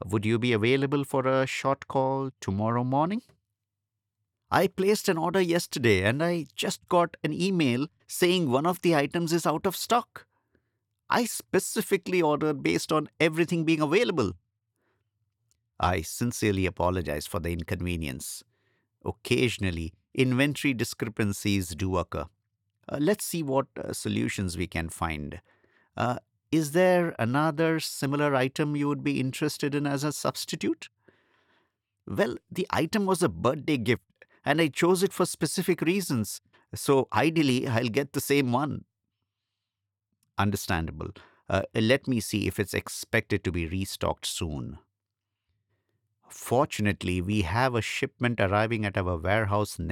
Would you be available for a short call tomorrow morning? I placed an order yesterday and I just got an email saying one of the items is out of stock. I specifically ordered based on everything being available. I sincerely apologize for the inconvenience. Occasionally, inventory discrepancies do occur. Let's see what solutions we can find. Uh, is there another similar item you would be interested in as a substitute? Well, the item was a birthday gift, and I chose it for specific reasons. So, ideally, I'll get the same one. Understandable. Let me see if it's expected to be restocked soon. Fortunately, we have a shipment arriving at our warehouse